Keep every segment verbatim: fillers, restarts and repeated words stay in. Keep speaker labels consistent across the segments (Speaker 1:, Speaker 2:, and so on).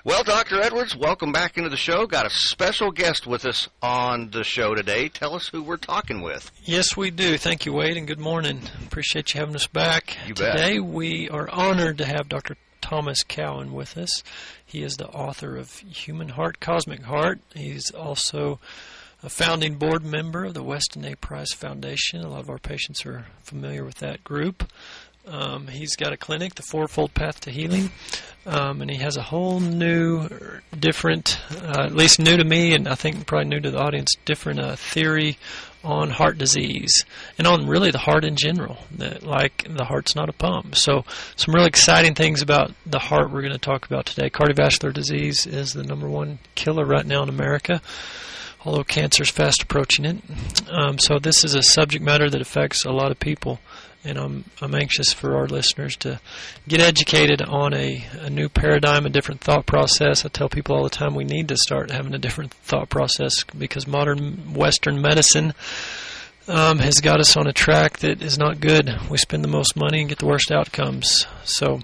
Speaker 1: Well, Doctor Edwards, welcome back into the show. Got a special guest with us on the show today. Tell us who we're talking with.
Speaker 2: Yes, we do. Thank you, Wade, and good morning. Appreciate you having us back.
Speaker 1: You bet.
Speaker 2: Today we are honored to have Doctor Thomas Cowan with us. He is the author of Human Heart, Cosmic Heart. He's also a founding board member of the Weston A. Price Foundation. A lot of our patients are familiar with that group. Um, he's got a clinic, the Fourfold Path to Healing, um, and he has a whole new, different, uh, at least new to me, and I think probably new to the audience, different uh, theory on heart disease and on really the heart in general, that like the heart's not a pump. So some really exciting things about the heart we're going to talk about today. Cardiovascular disease is the number one killer right now in America, although cancer's fast approaching it. Um, so this is a subject matter that affects a lot of people. And I'm I'm anxious for our listeners to get educated on a, a new paradigm, a different thought process. I tell people all the time we need to start having a different thought process because modern Western medicine um, has got us on a track that is not good. We spend the most money and get the worst outcomes. So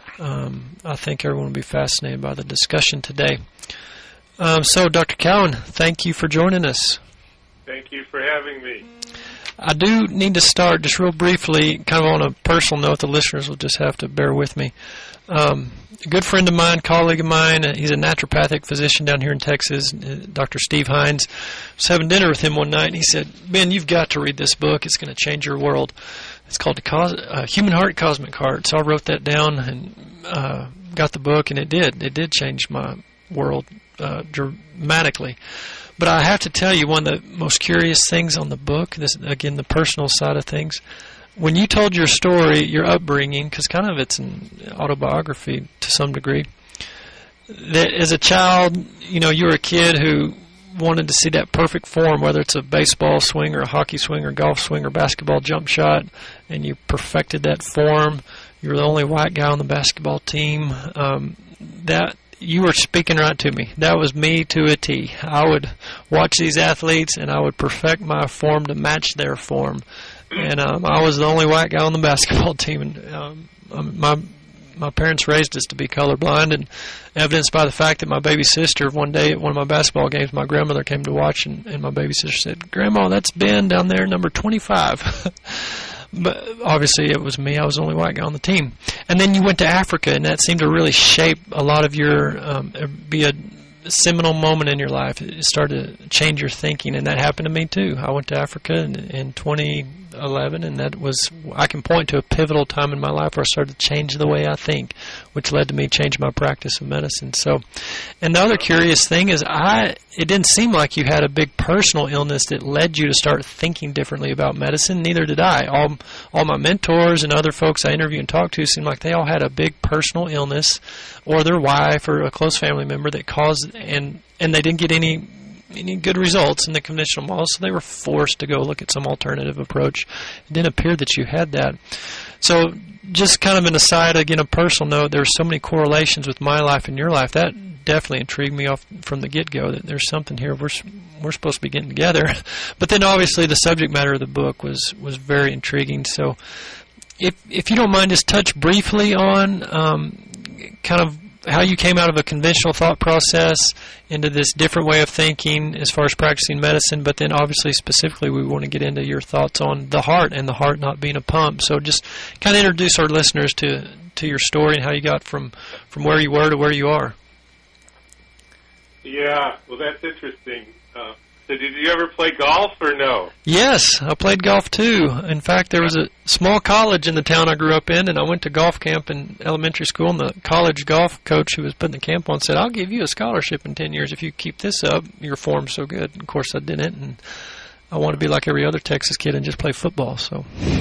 Speaker 2: um, I think everyone will be fascinated by the discussion today. Um, so, Doctor Cowan, thank you for joining us.
Speaker 3: Thank you for having me.
Speaker 2: I do need to start just real briefly, kind of on a personal note. The listeners will just have to bear with me. Um, a good friend of mine, colleague of mine, uh, he's a naturopathic physician down here in Texas, uh, Doctor Steve Hines. I was having dinner with him one night, and he said, Ben, you've got to read this book. It's going to change your world. It's called the Cos- uh, Human Heart, Cosmic Heart. So I wrote that down and uh, got the book, and it did. It did change my world uh, dramatically. But I have to tell you, one of the most curious things on the book, this again, the personal side of things, when you told your story, your upbringing, because kind of it's an autobiography to some degree, that as a child, you know, you were a kid who wanted to see that perfect form, whether it's a baseball swing or a hockey swing or golf swing or basketball jump shot, and you perfected that form. You were the only white guy on the basketball team. Um, that... You were speaking right to me. That was me to a T. I would watch these athletes, and I would perfect my form to match their form. And um, I was the only white guy on the basketball team. And um, my my parents raised us to be colorblind, and evidenced by the fact that my baby sister, one day at one of my basketball games, my grandmother came to watch, and, and my baby sister said, Grandma, that's Ben down there, number twenty-five. But obviously it was me. I was the only white guy on the team. And then you went to Africa, and that seemed to really shape a lot of your, um, be a seminal moment in your life. It started to change your thinking, and that happened to me too. I went to Africa in, in twenty eleven, and that was, I can point to a pivotal time in my life where I started to change the way I think, which led to me changing my practice of medicine. So, and the other curious thing is, I it didn't seem like you had a big personal illness that led you to start thinking differently about medicine. Neither did I. All all my mentors and other folks I interview and talk to seemed like they all had a big personal illness, or their wife or a close family member that caused, and and they didn't get any any good results in the conventional model, so they were forced to go look at some alternative approach. It didn't appear that you had that. So just kind of an aside, again, a personal note, there are so many correlations with my life and your life. That definitely intrigued me off from the get-go, that there's something here. We're we're supposed to be getting together. But then obviously the subject matter of the book was, was very intriguing. So if if you don't mind, just touch briefly on um, kind of how you came out of a conventional thought process into this different way of thinking as far as practicing medicine, but then obviously specifically we want to get into your thoughts on the heart and the heart not being a pump. So just kind of introduce our listeners to, to your story and how you got from, from where you were to where you are.
Speaker 3: Yeah, well, that's interesting. Uh, so did you ever play golf or no?
Speaker 2: Yes, I played golf too. In fact, there was a small college in the town I grew up in, and I went to golf camp in elementary school, and the college golf coach who was putting the camp on said, I'll give you a scholarship in ten years if you keep this up. Your form's so good. And of course, I didn't, and I want to be like every other Texas kid and just play football. So,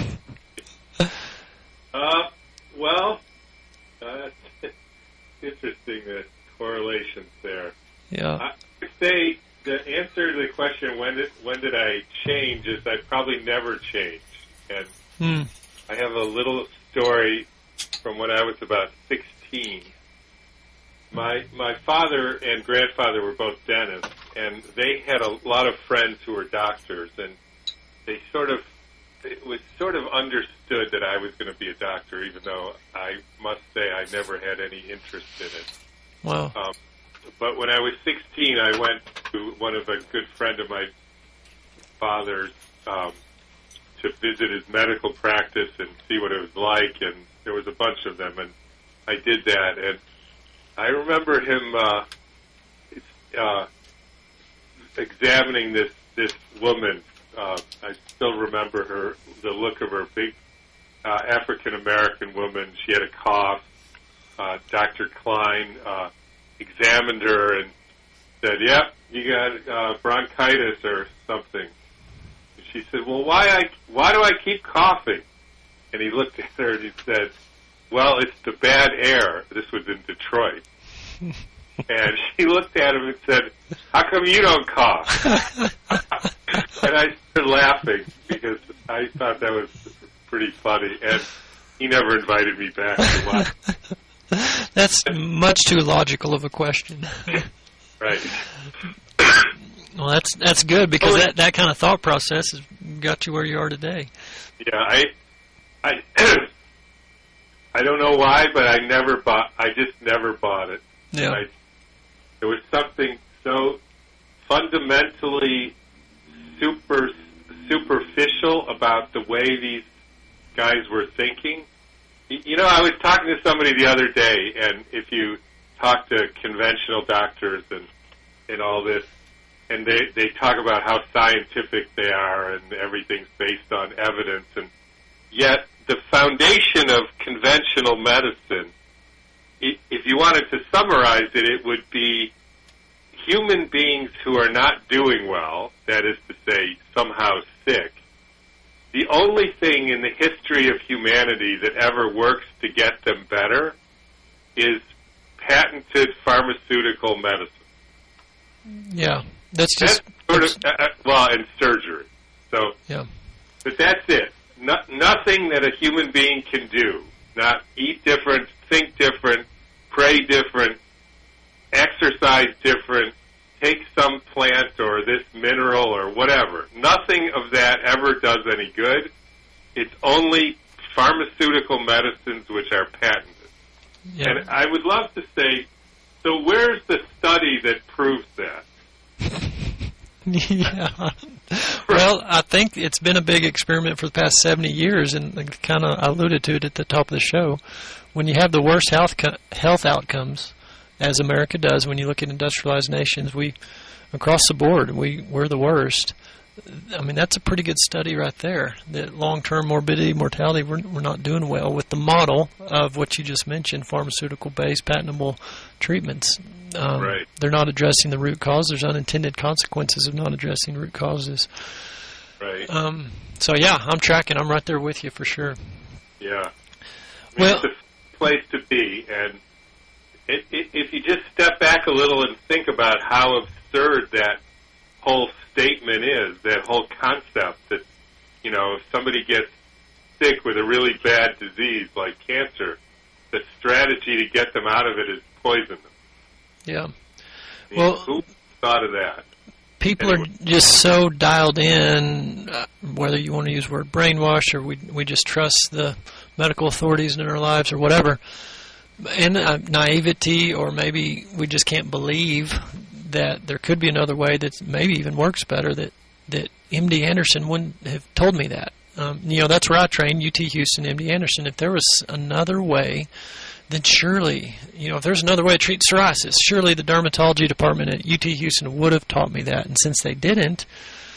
Speaker 3: uh, well, uh, it's interesting, the correlations there.
Speaker 2: Yeah.
Speaker 3: I would say the answer to the question, when did when did I change, is I probably never changed. And
Speaker 2: hmm.
Speaker 3: I have a little story from when I was about sixteen. My my father and grandfather were both dentists, and they had a lot of friends who were doctors, and they sort of, it was sort of understood that I was going to be a doctor, even though I must say I never had any interest in it.
Speaker 2: Wow.
Speaker 3: Um, but when I was sixteen, I went to one of a good friend of my father's um, to visit his medical practice and see what it was like, and there was a bunch of them, and I did that, and I remember him uh, uh, examining this this woman. Uh, I still remember her, the look of her, big uh, African American woman. She had a cough. Uh, Doctor Klein uh, examined her and said, "Yep, you got uh, bronchitis or something." And she said, "Well, why I why do I keep coughing?" And he looked at her and he said, "Well, it's the bad air." This was in Detroit. And she looked at him and said, "How come you don't cough?" And I started laughing because I thought that was pretty funny. And he never invited me back to watch.
Speaker 2: That's much too logical of a question.
Speaker 3: Right.
Speaker 2: Well, that's that's good because oh, that, that kind of thought process has got you where you are today.
Speaker 3: Yeah, I, I, I don't know why, but I never bought. I just never bought it.
Speaker 2: Yeah.
Speaker 3: I, there was something so fundamentally super superficial about the way these guys were thinking. You know, I was talking to somebody the other day, and if you talk to conventional doctors and and all this, and they they talk about how scientific they are and everything's based on evidence, and yet the foundation of conventional medicine, if you wanted to summarize it, it would be human beings who are not doing well, that is to say, somehow sick. The only thing in the history of humanity that ever works to get them better is patented pharmaceutical medicine.
Speaker 2: Yeah, that's just...
Speaker 3: That's sort of, uh, well, and surgery. So,
Speaker 2: yeah.
Speaker 3: But that's it. No, nothing that a human being can do, not eat different, think different, pray different, exercise different, take some plant or this mineral or whatever. Nothing of that ever does any good. It's only pharmaceutical medicines which are patented.
Speaker 2: Yeah.
Speaker 3: And I would love to say, so where's the study that proves that?
Speaker 2: Yeah. Well, I think it's been a big experiment for the past seventy years, and kind of alluded to it at the top of the show. When you have the worst health co- health outcomes, as America does, when you look at industrialized nations, we, across the board, we, we're the worst. I mean, that's a pretty good study right there, that long-term morbidity, mortality, we're, we're not doing well with the model of what you just mentioned, pharmaceutical-based, patentable treatments. Um,
Speaker 3: right.
Speaker 2: They're not addressing the root cause. There's unintended consequences of not addressing root causes.
Speaker 3: Right.
Speaker 2: Um, so, yeah, I'm tracking. I'm right there with you for sure.
Speaker 3: Yeah. I mean,
Speaker 2: well,
Speaker 3: it's a place to be, and it, it, if you just step back a little and think about how absurd that whole statement is, that whole concept that, you know, if somebody gets sick with a really bad disease like cancer, the strategy to get them out of it is poison them.
Speaker 2: Yeah.
Speaker 3: I mean,
Speaker 2: well,
Speaker 3: who thought of that?
Speaker 2: People anyway. are just so dialed in, uh, whether you want to use the word brainwash or we we just trust the medical authorities in our lives or whatever, and uh, naivety, or maybe we just can't believe that there could be another way that maybe even works better, that, that M D Anderson wouldn't have told me that. Um, you know, that's where I trained, U T Houston, M D Anderson. If there was another way, then surely, you know, if there's another way to treat psoriasis, surely the dermatology department at U T Houston would have taught me that. And since they didn't,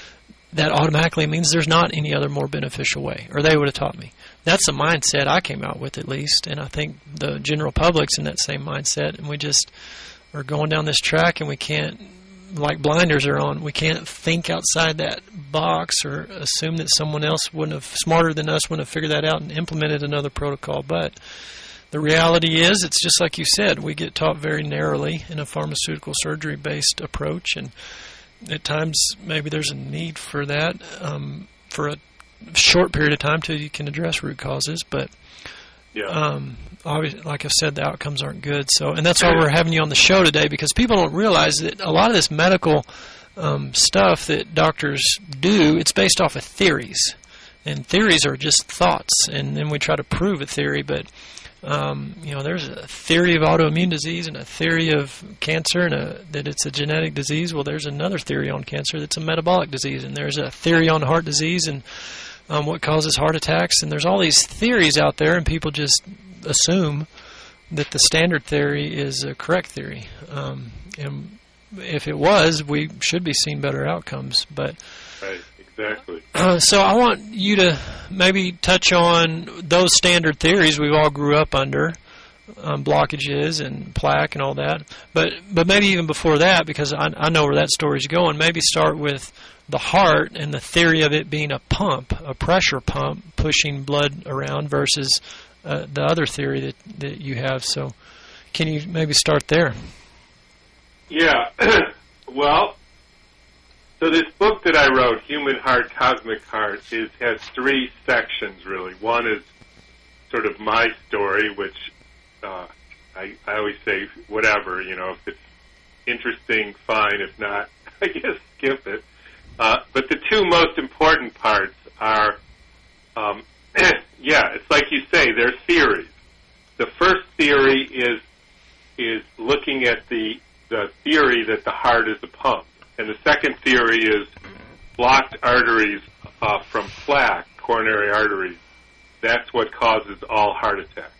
Speaker 2: that automatically means there's not any other more beneficial way, or they would have taught me. That's the mindset I came out with, at least, and I think the general public's in that same mindset, and we just are going down this track, and we can't, like blinders are on, we can't think outside that box or assume that someone else wouldn't have, smarter than us, wouldn't have figured that out and implemented another protocol. But the reality is, it's just like you said, we get taught very narrowly in a pharmaceutical surgery-based approach, and at times maybe there's a need for that um, for a short period of time till you can address root causes, but
Speaker 3: yeah.
Speaker 2: um, obviously, like I said, the outcomes aren't good. So, and that's why we're having you on the show today, because people don't realize that a lot of this medical um, stuff that doctors do, it's based off of theories, and theories are just thoughts, and then we try to prove a theory, but Um, you know, there's a theory of autoimmune disease and a theory of cancer, and a, that it's a genetic disease. Well, there's another theory on cancer that's a metabolic disease, and there's a theory on heart disease and um, what causes heart attacks. And there's all these theories out there, and people just assume that the standard theory is a correct theory. Um, and if it was, we should be seeing better outcomes. But
Speaker 3: right, exactly.
Speaker 2: Uh, so I want you to maybe touch on those standard theories we've all grew up under, um, blockages and plaque and all that. But but maybe even before that, because I, I know where that story's going, maybe start with the heart and the theory of it being a pump, a pressure pump pushing blood around versus uh, the other theory that, that you have. So can you maybe start there?
Speaker 3: Yeah. Well, so this book that I wrote, Human Heart, Cosmic Heart, is has three sections, really. One is sort of my story, which uh, I, I always say, whatever, you know, if it's interesting, fine. If not, I guess skip it. Uh, but the two most important parts are, um, yeah, it's like you say, they're theories. The first theory is is looking at the the theory that the heart is a pump. And the second theory is blocked arteries uh, from plaque, coronary arteries. That's what causes all heart attacks.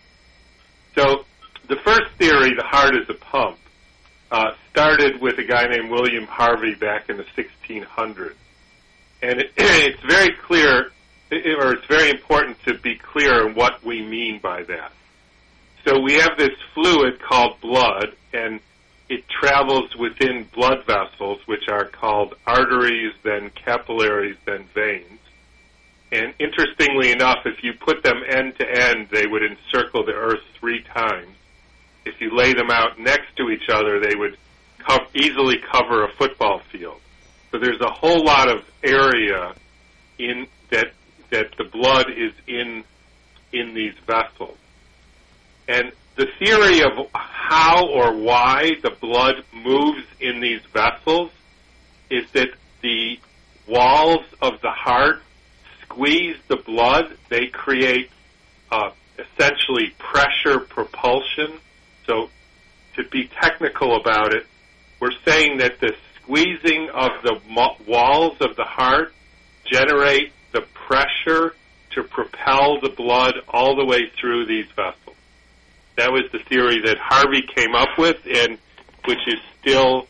Speaker 3: So the first theory, the heart is a pump, uh, started with a guy named William Harvey back in the sixteen hundreds. And it, it's very clear, or it's very important to be clear on what we mean by that. So we have this fluid called blood, and it travels within blood vessels, which are called arteries, then capillaries, then veins. And interestingly enough, if you put them end to end, they would encircle the earth three times. If you lay them out next to each other, they would co- easily cover a football field. So there's a whole lot of area in that that the blood is in in these vessels. And the theory of how or why the blood moves in these vessels is that the walls of the heart squeeze the blood. They create uh, essentially pressure propulsion. So to be technical about it, we're saying that the squeezing of the mo- walls of the heart generate the pressure to propel the blood all the way through these vessels. That was the theory that Harvey came up with, and which is still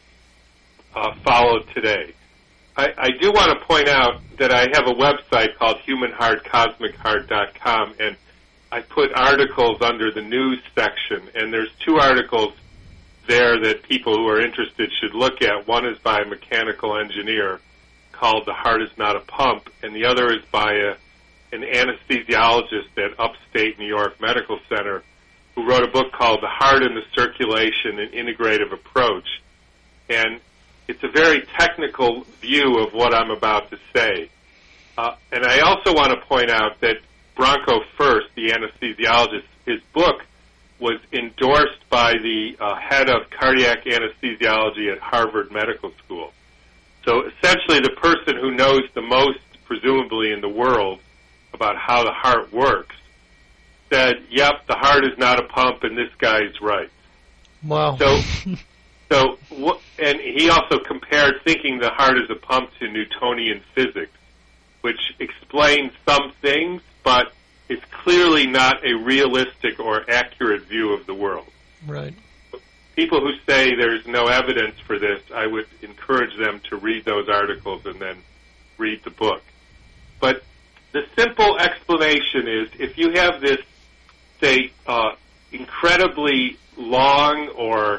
Speaker 3: uh, followed today. I, I do want to point out that I have a website called human heart cosmic heart dot com, and I put articles under the news section, and there's two articles there that people who are interested should look at. One is by a mechanical engineer called The Heart is Not a Pump, and the other is by a, an anesthesiologist at Upstate New York Medical Center who wrote a book called The Heart and the Circulation, an Integrative Approach. And it's a very technical view of what I'm about to say. Uh, and I also want to point out that Bronco First, the anesthesiologist, his book was endorsed by the uh, head of cardiac anesthesiology at Harvard Medical School. So essentially the person who knows the most, presumably in the world, about how the heart works, said, yep, the heart is not a pump, and this guy's right.
Speaker 2: Wow.
Speaker 3: So, so, and he also compared thinking the heart is a pump to Newtonian physics, which explains some things, but it's clearly not a realistic or accurate view of the world.
Speaker 2: Right.
Speaker 3: People who say there's no evidence for this, I would encourage them to read those articles and then read the book. But the simple explanation is if you have this, say, uh, incredibly long or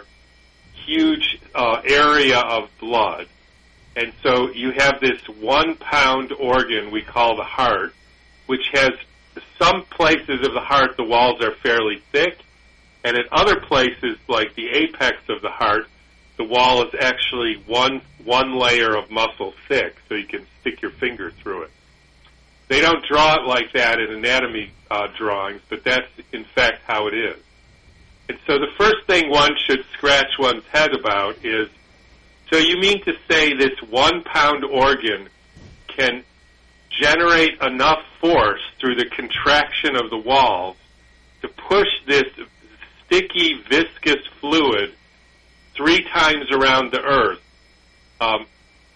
Speaker 3: huge uh, area of blood, and so you have this one-pound organ we call the heart, which has some places of the heart, the walls are fairly thick, and in other places, like the apex of the heart, the wall is actually one one layer of muscle thick, so you can stick your finger through it. They don't draw it like that in anatomy uh, drawings, but that's in fact how it is. And so the first thing one should scratch one's head about is, so you mean to say this one-pound organ can generate enough force through the contraction of the walls to push this sticky, viscous fluid three times around the Earth, um,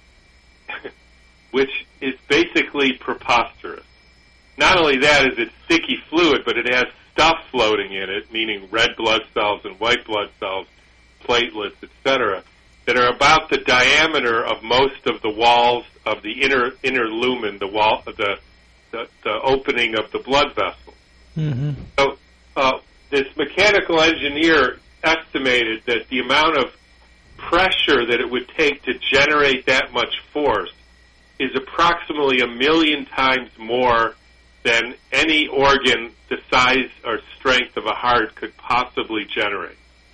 Speaker 3: which is basically preposterous. Not only that is it sticky fluid, but it has stuff floating in it, meaning red blood cells and white blood cells, platelets, et cetera, that are about the diameter of most of the walls of the inner inner lumen, the wall, the the, the opening of the blood vessel.
Speaker 2: Mm-hmm.
Speaker 3: So uh, this mechanical engineer estimated that the amount of pressure that it would take to generate that much force is approximately a million times more than any organ the size or strength of a heart could possibly generate.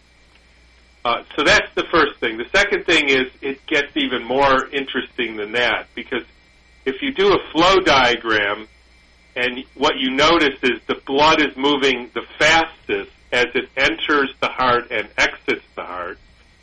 Speaker 3: Uh, so that's the first thing. The second thing is it gets even more interesting than that, because if you do a flow diagram and what you notice is the blood is moving the fastest as it enters the heart and exits the heart,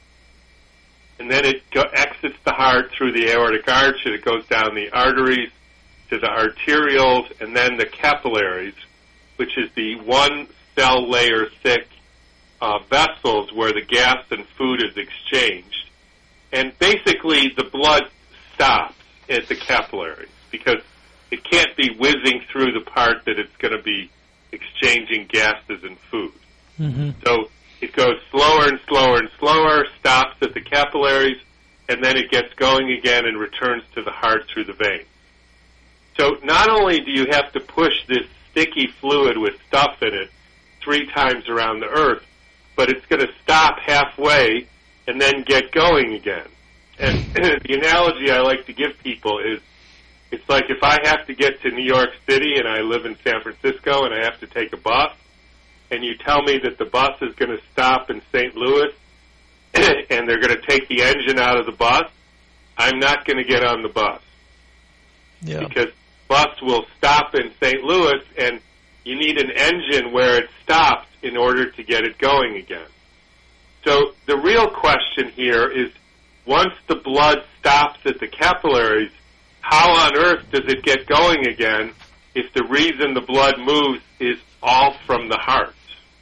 Speaker 3: and then it go- exits the heart through the aortic arch, and it goes down the arteries to the arterioles, and then the capillaries, which is the one cell layer thick uh, vessels where the gas and food is exchanged. And basically the blood stops at the capillaries because it can't be whizzing through the part that it's going to be exchanging gases and food.
Speaker 2: Mm-hmm.
Speaker 3: So it goes slower and slower and slower, stops at the capillaries, and then it gets going again and returns to the heart through the veins. So not only do you have to push this sticky fluid with stuff in it three times around the Earth, but it's going to stop halfway and then get going again. And the analogy I like to give people is, it's like if I have to get to New York City and I live in San Francisco and I have to take a bus, and you tell me that the bus is going to stop in Saint Louis and they're going to take the engine out of the bus, I'm not going to get on the bus.
Speaker 2: Yeah.
Speaker 3: Because bus will stop in Saint Louis, and you need an engine where it stops in order to get it going again. So the real question here is, once the blood stops at the capillaries, how on earth does it get going again if the reason the blood moves is all from the heart?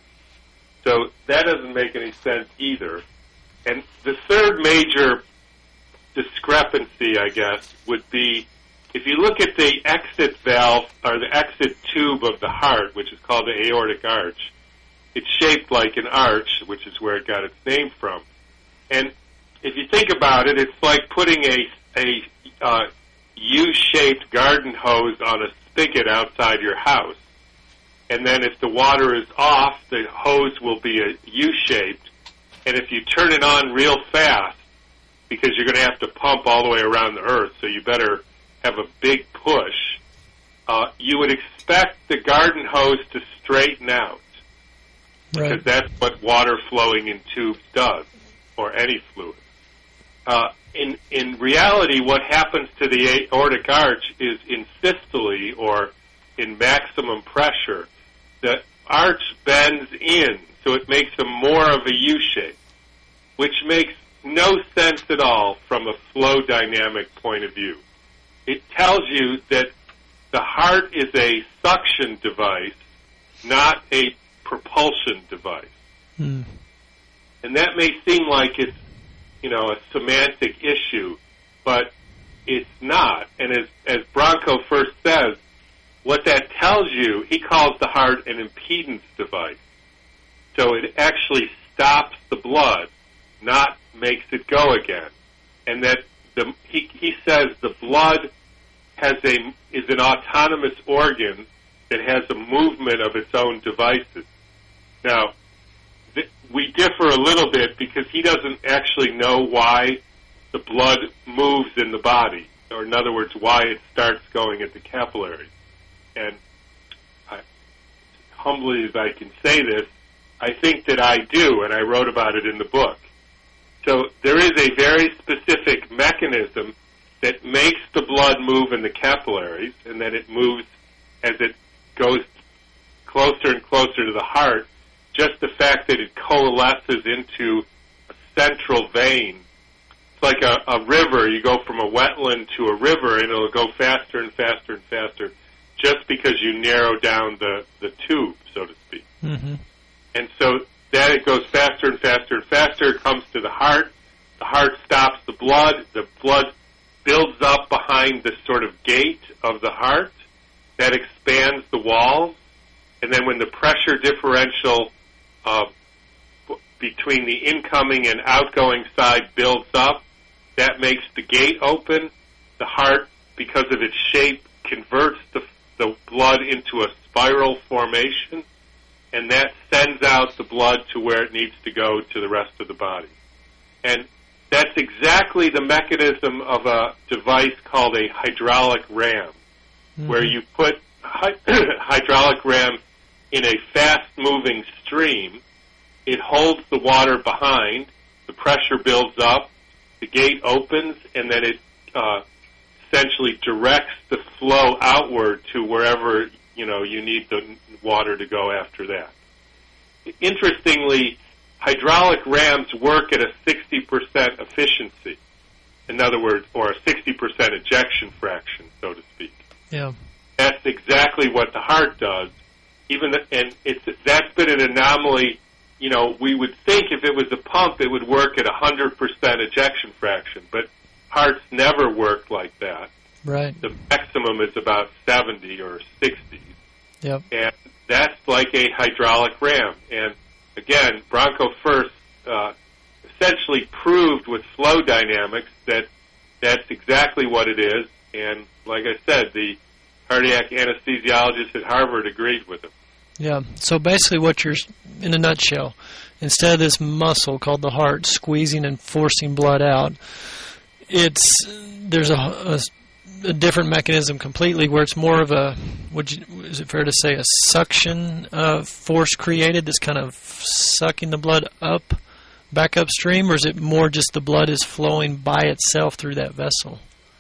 Speaker 3: So that doesn't make any sense either. And the third major discrepancy, I guess, would be if you look at the exit valve, or the exit tube of the heart, which is called the aortic arch, it's shaped like an arch, which is where it got its name from. And if you think about it, it's like putting a, a uh, U-shaped garden hose on a spigot outside your house. And then if the water is off, the hose will be a U-shaped. And if you turn it on real fast, because you're going to have to pump all the way around the earth, so you better have a big push, uh, you would expect the garden hose to straighten out.
Speaker 2: Right.
Speaker 3: Because that's what water flowing in tubes does, or any fluid. Uh, in, in reality, what happens to the aortic arch is in systole, or in maximum pressure, the arch bends in, so it makes a more of a U-shape, which makes no sense at all from a flow dynamic point of view. It tells you that the heart is a suction device, not a propulsion device.
Speaker 2: Mm.
Speaker 3: And that may seem like it's, you know, a semantic issue, but it's not. And as, as Branko first says, what that tells you, he calls the heart an impedance device. So it actually stops the blood, not makes it go again. And that the, he, he says the blood has a, is an autonomous organ that has a movement of its own devices. Now, th- we differ a little bit because he doesn't actually know why the blood moves in the body, or in other words, why it starts going at the capillaries. And I, humbly as I can say this, I think that I do, and I wrote about it in the book. So there is a very specific mechanism that makes the blood move in the capillaries, and then it moves as it goes closer and closer to the heart. Just the fact that it coalesces into a central vein. It's like a, a river. You go from a wetland to a river, and it'll go faster and faster and faster, just because you narrow down the, the tube, so to speak.
Speaker 2: Mm-hmm.
Speaker 3: And so then it goes faster and faster and faster. It comes to the heart. The heart stops the blood. The blood builds up behind the sort of gate of the heart. That expands the walls. And then when the pressure differential uh, between the incoming and outgoing side builds up, that makes the gate open. The heart, because of its shape, converts the, the blood into a spiral formation, and that sends out the blood to where it needs to go to the rest of the body. And that's exactly the mechanism of a device called a hydraulic ram, mm-hmm. where you put hy- hydraulic ram in a fast-moving stream. It holds the water behind, the pressure builds up, the gate opens, and then it uh, essentially directs the flow outward to wherever, you know, you need the water to go after that. Interestingly, hydraulic rams work at a sixty percent efficiency. In other words, or a sixty percent ejection fraction, so to speak.
Speaker 2: Yeah.
Speaker 3: That's exactly what the heart does. Even the, and it's that's been an anomaly. You know, we would think if it was a pump, it would work at a hundred percent ejection fraction, but hearts never work like that.
Speaker 2: Right.
Speaker 3: The maximum is about seventy or sixty.
Speaker 2: Yep.
Speaker 3: And that's like a hydraulic ram. And again, Bronco First uh, essentially proved with flow dynamics that that's exactly what it is. And like I said, the cardiac anesthesiologist at Harvard agreed with him.
Speaker 2: Yeah. So basically what you're, in a nutshell, instead of this muscle called the heart squeezing and forcing blood out, it's there's a, a, a different mechanism completely where it's more of a, would you, is it fair to say, a suction uh, force created that's kind of sucking the blood up, back upstream, or is it more just the blood is flowing by itself through that vessel?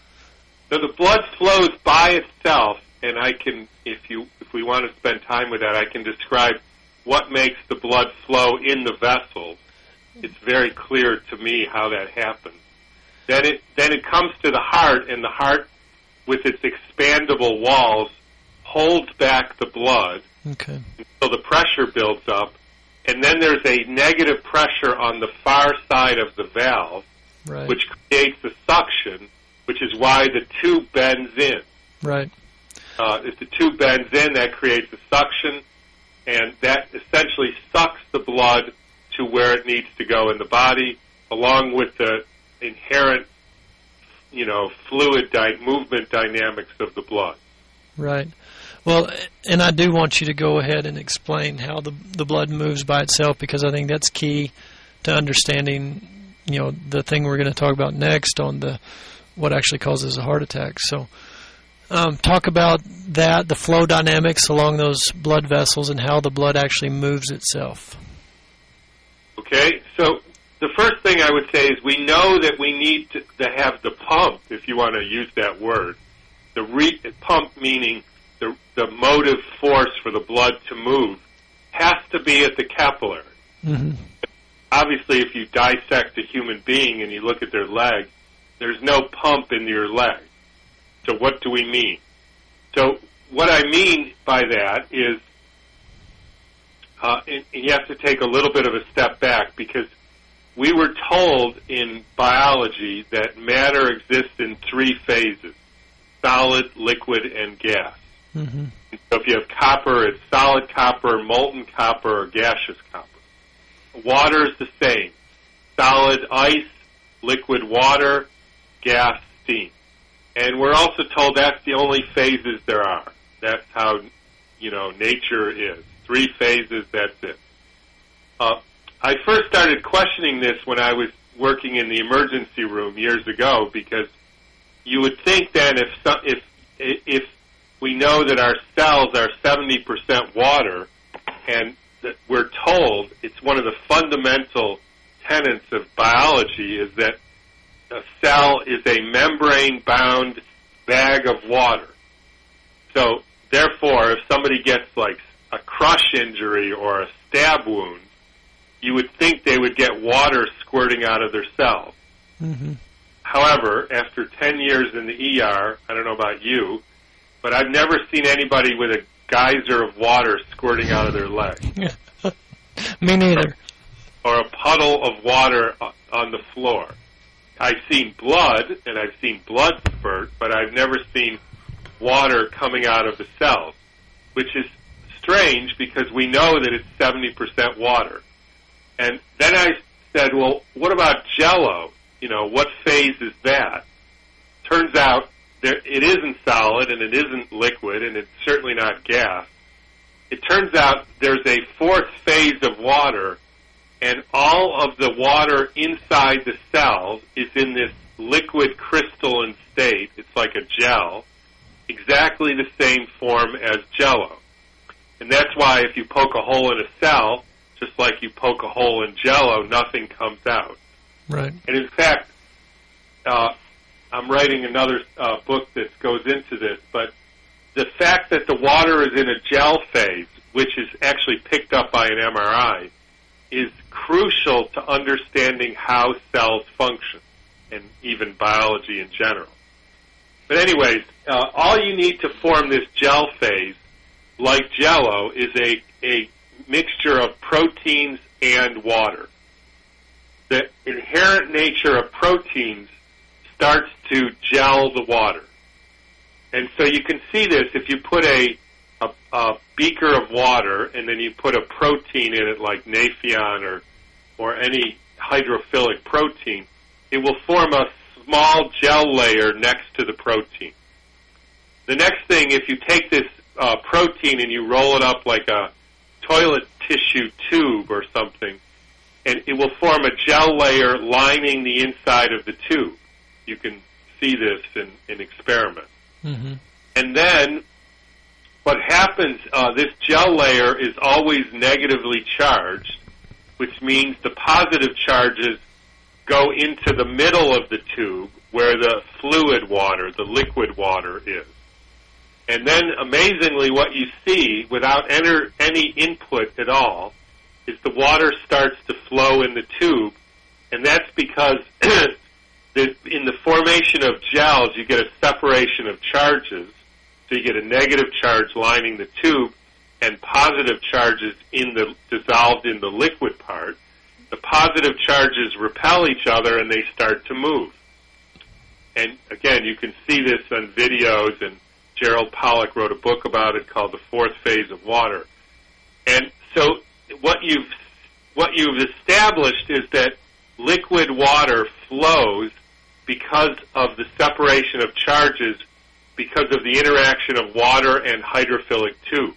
Speaker 3: So the blood flows by itself, and I can, if you if we want to spend time with that, I can describe what makes the blood flow in the vessels. It's very clear to me how that happens. Then it then it comes to the heart, and the heart, with its expandable walls, holds back the blood.
Speaker 2: Okay.
Speaker 3: So the pressure builds up, and then there's a negative pressure on the far side of the valve,
Speaker 2: right.
Speaker 3: which creates a suction, which is why the tube bends in.
Speaker 2: Right.
Speaker 3: Uh, if the tube bends in, that creates a suction, and that essentially sucks the blood to where it needs to go in the body, along with the inherent, you know, fluid dy- movement dynamics of the blood.
Speaker 2: Right. Well, and I do want you to go ahead and explain how the the blood moves by itself, because I think that's key to understanding, you know, the thing we're going to talk about next on the what actually causes a heart attack. So um, talk about that, the flow dynamics along those blood vessels, and how the blood actually moves itself.
Speaker 3: Okay, so the first thing I would say is we know that we need to, to have the pump, if you want to use that word. The re- pump, meaning the, the motive force for the blood to move, has to be at the capillary.
Speaker 2: Mm-hmm.
Speaker 3: Obviously, if you dissect a human being and you look at their leg, there's no pump in your leg. So what do we mean? So what I mean by that is, uh, and, and you have to take a little bit of a step back, because we were told in biology that matter exists in three phases: solid, liquid, and gas.
Speaker 2: Mm-hmm.
Speaker 3: So if you have copper, it's solid copper, molten copper, or gaseous copper. Water is the same: solid ice, liquid water, gas steam. And we're also told that's the only phases there are. That's how, you know, nature is. Three phases, that's it. Uh, I first started questioning this when I was working in the emergency room years ago, because you would think then if some, if if we know that our cells are seventy percent water, and that we're told it's one of the fundamental tenets of biology is that a cell is a membrane-bound bag of water. So, therefore, if somebody gets like a crush injury or a stab wound, you would think they would get water squirting out of their cells.
Speaker 2: Mm-hmm.
Speaker 3: However, after ten years in the E R, I don't know about you, but I've never seen anybody with a geyser of water squirting out of their leg.
Speaker 2: Me neither.
Speaker 3: Or a puddle of water on the floor. I've seen blood, and I've seen blood spurt, but I've never seen water coming out of the cells, which is strange because we know that it's seventy percent water. And then I said, well, what about Jell-O? You know, what phase is that? Turns out there, it isn't solid, and it isn't liquid, and it's certainly not gas. It turns out there's a fourth phase of water, and all of the water inside the cells is in this liquid crystalline state. It's like a gel, exactly the same form as Jell-O. And that's why if you poke a hole in a cell, just like you poke a hole in Jell-O, nothing comes out.
Speaker 2: Right.
Speaker 3: And in fact, uh, I'm writing another uh, book that goes into this, but the fact that the water is in a gel phase, which is actually picked up by an M R I, is crucial to understanding how cells function, and even biology in general. But anyways, uh, all you need to form this gel phase, like Jell-O, is a, a mixture of proteins and water. The inherent nature of proteins starts to gel the water. And so you can see this if you put a, a, a beaker of water and then you put a protein in it like Nafion or, or any hydrophilic protein, it will form a small gel layer next to the protein. The next thing, if you take this uh, protein and you roll it up like a toilet tissue tube or something, and it will form a gel layer lining the inside of the tube. You can see this in, in experiments.
Speaker 2: Mm-hmm.
Speaker 3: And then what happens, uh, this gel layer is always negatively charged, which means the positive charges go into the middle of the tube where the fluid water, the liquid water is. And then amazingly what you see without enter, any input at all is the water starts to flow in the tube, and that's because the, in the formation of gels, you get a separation of charges. So you get a negative charge lining the tube and positive charges in the dissolved in the liquid part. The positive charges repel each other and they start to move. And again, you can see this on videos, and Gerald Pollack wrote a book about it called The Fourth Phase of Water. And so what you've what you've established is that liquid water flows because of the separation of charges, because of the interaction of water and hydrophilic tube.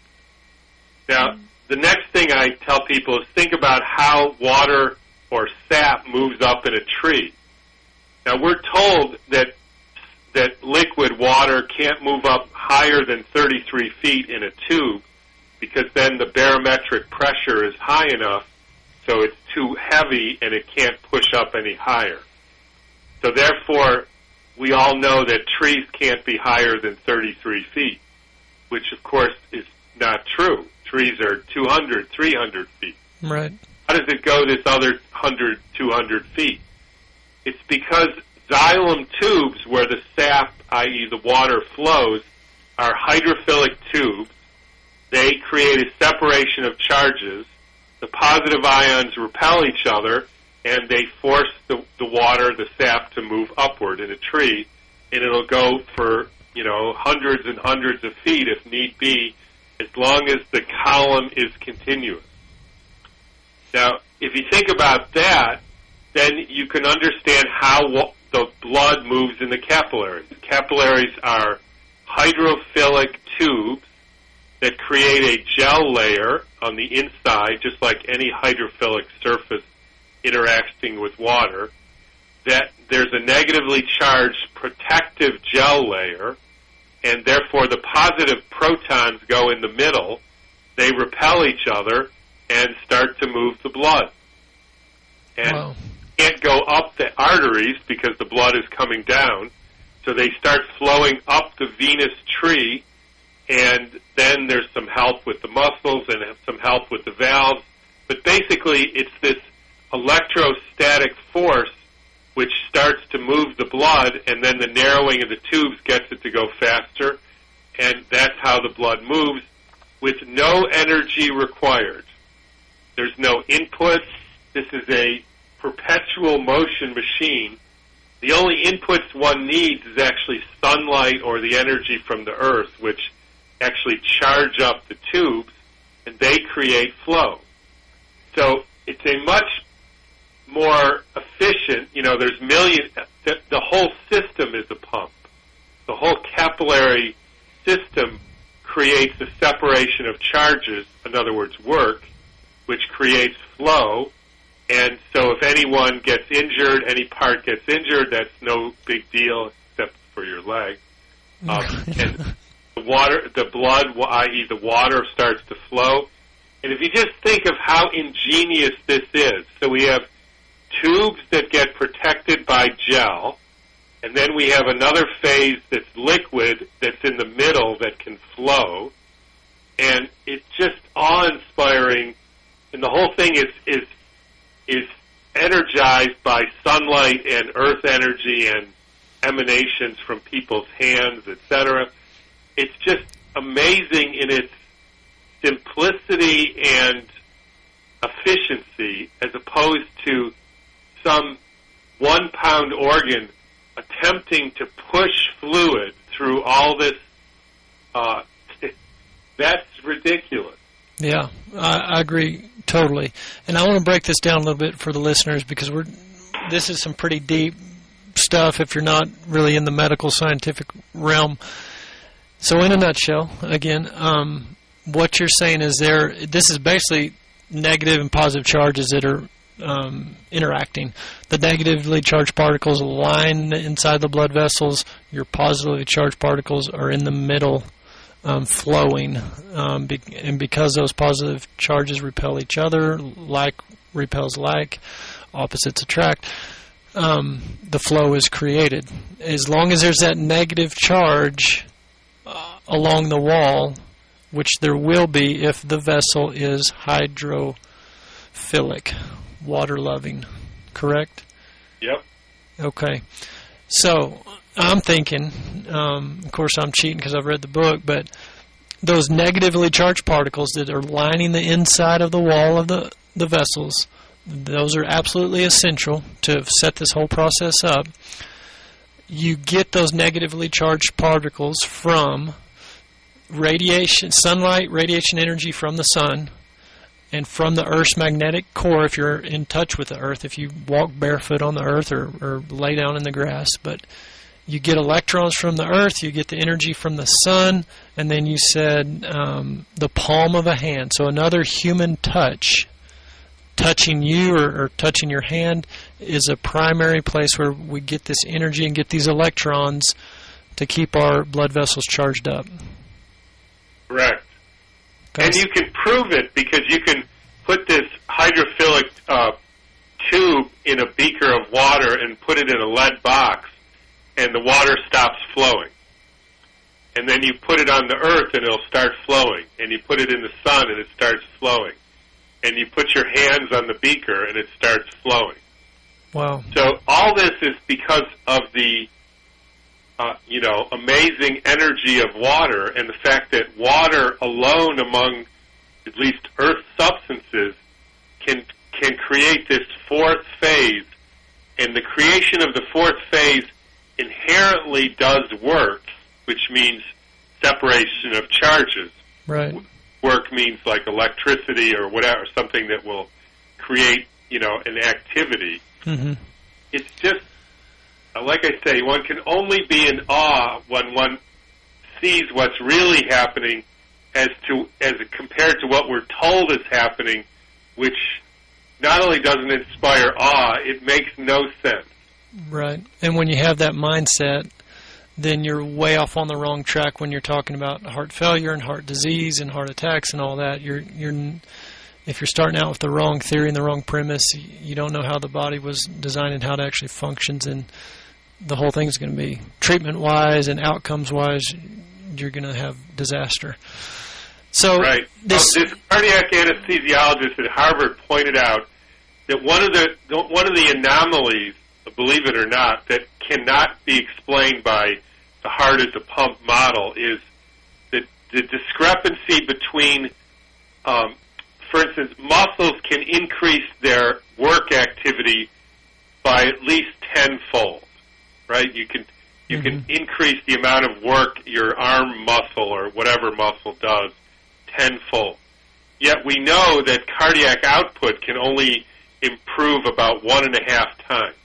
Speaker 3: Now, the next thing I tell people is think about how water or sap moves up in a tree. Now, we're told that that liquid water can't move up higher than thirty-three feet in a tube because then the barometric pressure is high enough so it's too heavy and it can't push up any higher. So therefore, we all know that trees can't be higher than thirty-three feet, which of course is not true. Trees are two hundred, three hundred feet.
Speaker 2: Right.
Speaker 3: How does it go this other one hundred, two hundred feet? It's because xylem tubes where the sap, that is the water, flows are hydrophilic tubes. They create a separation of charges. The positive ions repel each other, and they force the, the water, the sap, to move upward in a tree, and it'll go for, you know, hundreds and hundreds of feet if need be, as long as the column is continuous. Now, if you think about that, then you can understand how wa- the blood moves in the capillaries. The capillaries are hydrophilic tubes that create a gel layer on the inside, just like any hydrophilic surface interacting with water, that there's a negatively charged protective gel layer, and therefore the positive protons go in the middle, they repel each other, and start to move the blood. And
Speaker 2: wow.
Speaker 3: Can't go up the arteries because the blood is coming down, so they start flowing up the venous tree, and then there's some help with the muscles and some help with the valves, but basically it's this electrostatic force which starts to move the blood, and then the narrowing of the tubes gets it to go faster, and that's how the blood moves with no energy required. There's no input. This is a perpetual motion machine. The only inputs one needs is actually sunlight or the energy from the earth, which actually charge up the tubes, and they create flow. So it's a much more efficient, you know, there's millions, the, the whole system is a pump. The whole capillary system creates a separation of charges, in other words, work, which creates flow. And so if anyone gets injured, any part gets injured, that's no big deal except for your leg. Um, and the water, the blood, that is the water, starts to flow. And if you just think of how ingenious this is, so we have tubes that get protected by gel, and then we have another phase that's liquid that's in the middle that can flow, and it's just awe-inspiring. And the whole thing is is is energized by sunlight and earth energy and emanations from people's hands, et cetera. It's just amazing in its simplicity and efficiency, as opposed to some one-pound organ attempting to push fluid through all this. Uh, that's ridiculous.
Speaker 2: Yeah, I, I agree totally. And I want to break this down a little bit for the listeners, because we're this is some pretty deep stuff if you're not really in the medical scientific realm. So in a nutshell, again, um, what you're saying is there. This is basically negative and positive charges that are um, interacting. The negatively charged particles line inside the blood vessels. Your positively charged particles are in the middle, um, flowing. Um, be- and because those positive charges repel each other, like repels like, opposites attract, um, the flow is created. As long as there's that negative charge uh, along the wall, which there will be if the vessel is hydrophilic, water-loving, correct?
Speaker 3: Yep.
Speaker 2: Okay. So I'm thinking, um, of course I'm cheating because I've read the book, but those negatively charged particles that are lining the inside of the wall of the, the vessels, those are absolutely essential to set this whole process up. You get those negatively charged particles from radiation, sunlight, radiation energy from the sun, and from the Earth's magnetic core, if you're in touch with the Earth, if you walk barefoot on the Earth or, or lay down in the grass. But you get electrons from the Earth, you get the energy from the sun, and then you said um, the palm of a hand. So another human touch, touching you or, or touching your hand, is a primary place where we get this energy and get these electrons to keep our blood vessels charged up.
Speaker 3: Correct. And you can prove it because you can put this hydrophilic uh, tube in a beaker of water and put it in a lead box, and the water stops flowing. And then you put it on the earth and it'll start flowing. And you put it in the sun and it starts flowing. And you put your hands on the beaker and it starts flowing.
Speaker 2: Wow.
Speaker 3: So all this is because of the Uh, you know, amazing energy of water, and the fact that water alone among at least Earth substances can can create this fourth phase, and the creation of the fourth phase inherently does work, which means separation of charges.
Speaker 2: Right.
Speaker 3: Work means like electricity or whatever, something that will create, you know, an activity.
Speaker 2: Mm-hmm.
Speaker 3: It's just, like I say, one can only be in awe when one sees what's really happening as to as compared to what we're told is happening, which not only doesn't inspire awe, it makes no sense.
Speaker 2: Right. And when you have that mindset, then you're way off on the wrong track when you're talking about heart failure and heart disease and heart attacks and all that. You're you're if you're starting out with the wrong theory and the wrong premise, you don't know how the body was designed and how it actually functions, and the whole thing's going to be treatment-wise and outcomes-wise, you're going to have disaster. So
Speaker 3: right.
Speaker 2: This,
Speaker 3: um, this cardiac anesthesiologist at Harvard pointed out that one of the one of the anomalies, believe it or not, that cannot be explained by the heart as a pump model is the discrepancy between, um, for instance, muscles can increase their work activity by at least tenfold, right? You can you mm-hmm. can increase the amount of work your arm muscle or whatever muscle does tenfold. Yet we know that cardiac output can only improve about one and a half times.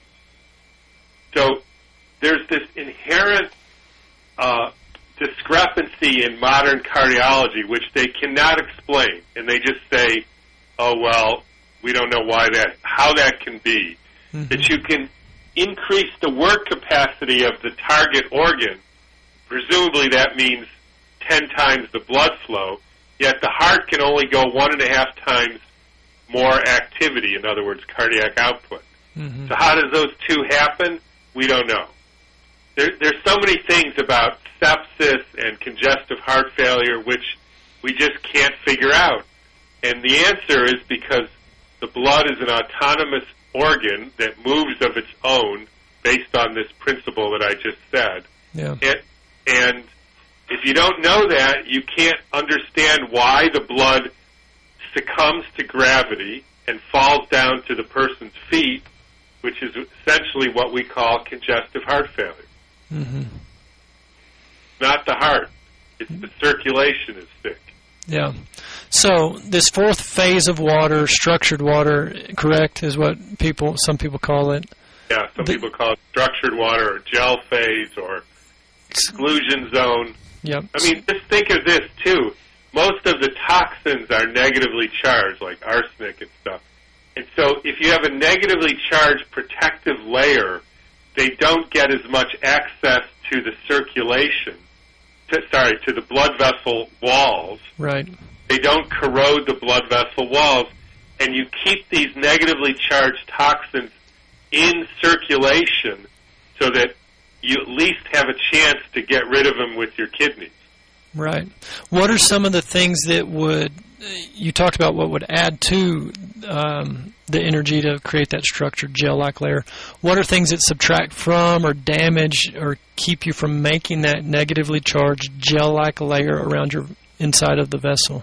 Speaker 3: So there's this inherent uh, discrepancy in modern cardiology which they cannot explain, and they just say, "Oh well, we don't know why that, how that can be." Mm-hmm. That you can increase the work capacity of the target organ. Presumably that means ten times the blood flow. Yet the heart can only go one and a half times more activity. In other words, cardiac output. Mm-hmm. So how does those two happen? We don't know. There, there's so many things about sepsis and congestive heart failure which we just can't figure out. And the answer is because the blood is an autonomous organ that moves of its own based on this principle that I just said.
Speaker 2: Yeah.
Speaker 3: And, and if you don't know that, you can't understand why the blood succumbs to gravity and falls down to the person's feet, which is essentially what we call congestive heart failure.
Speaker 2: Mm-hmm.
Speaker 3: Not the heart. It's the circulation is sick.
Speaker 2: Yeah. So this fourth phase of water, structured water, correct, is what people, some people call it?
Speaker 3: Yeah, some the, people call it structured water or gel phase or exclusion zone.
Speaker 2: Yep.
Speaker 3: I mean, just think of this, too. Most of the toxins are negatively charged, like arsenic and stuff. And so if you have a negatively charged protective layer, they don't get as much access to the circulation, to, sorry, to the blood vessel walls.
Speaker 2: Right.
Speaker 3: They don't corrode the blood vessel walls, and you keep these negatively charged toxins in circulation so that you at least have a chance to get rid of them with your kidneys.
Speaker 2: Right. What are some of the things that would, you talked about what would add to um, the energy to create that structured gel-like layer. What are things that subtract from or damage or keep you from making that negatively charged gel-like layer around your inside of the vessel?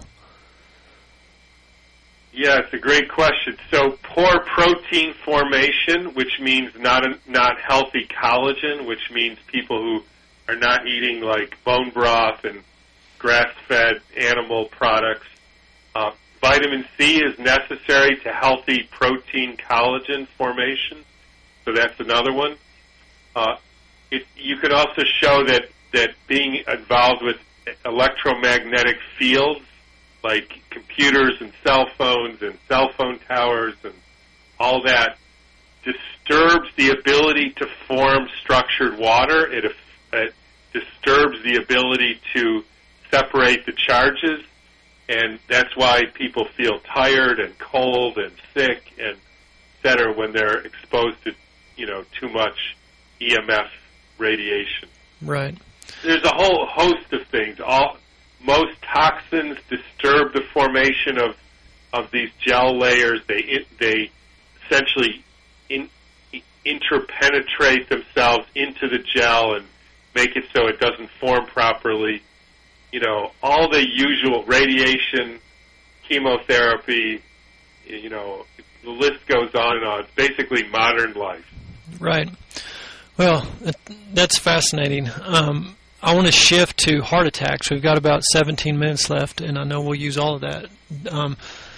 Speaker 3: Yeah, it's a great question. So poor protein formation, which means not a, not healthy collagen, which means people who are not eating like bone broth and grass-fed animal products. Uh, vitamin C is necessary to healthy protein collagen formation, so that's another one. Uh, it, you could also show that, that being involved with electromagnetic fields like computers and cell phones and cell phone towers and all that disturbs the ability to form structured water. It, it disturbs the ability to separate the charges, and that's why people feel tired and cold and sick and et cetera when they're exposed to, you know, too much E M F radiation.
Speaker 2: Right.
Speaker 3: There's a whole host of things. All most toxins disturb the formation of of these gel layers. They they essentially in, interpenetrate themselves into the gel and make it so it doesn't form properly. You know, all the usual radiation, chemotherapy, you know, the list goes on and on. It's basically modern life.
Speaker 2: Right. Well, that's fascinating. Um, I want to shift to heart attacks. We've got about seventeen minutes left, and I know we'll use all of that. Um,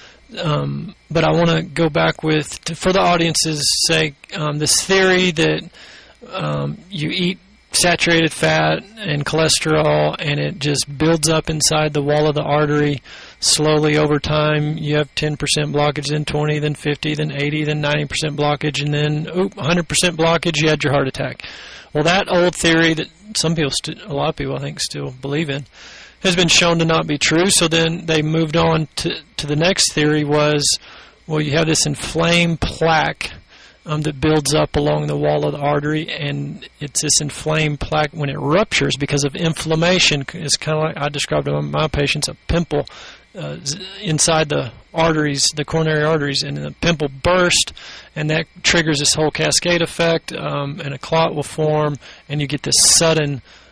Speaker 2: um, but I want to go back with, to, for the audience's sake, um, this theory that um, you eat saturated fat and cholesterol, and it just builds up inside the wall of the artery slowly over time. You have ten percent blockage, then twenty, then fifty, then eighty, then ninety percent blockage, and then oop, one hundred percent blockage, you had your heart attack. Well, that old theory that some people, st- a lot of people I think still believe in, has been shown to not be true. So then they moved on to, to the next theory was, well, you have this inflamed plaque Um, that builds up along the wall of the artery, and it's this inflamed plaque when it ruptures because of inflammation. It's kind of like I described to my patients, a pimple uh, inside the arteries, the coronary arteries, and the pimple burst, and that triggers this whole cascade effect, um, and a clot will form, and you get this sudden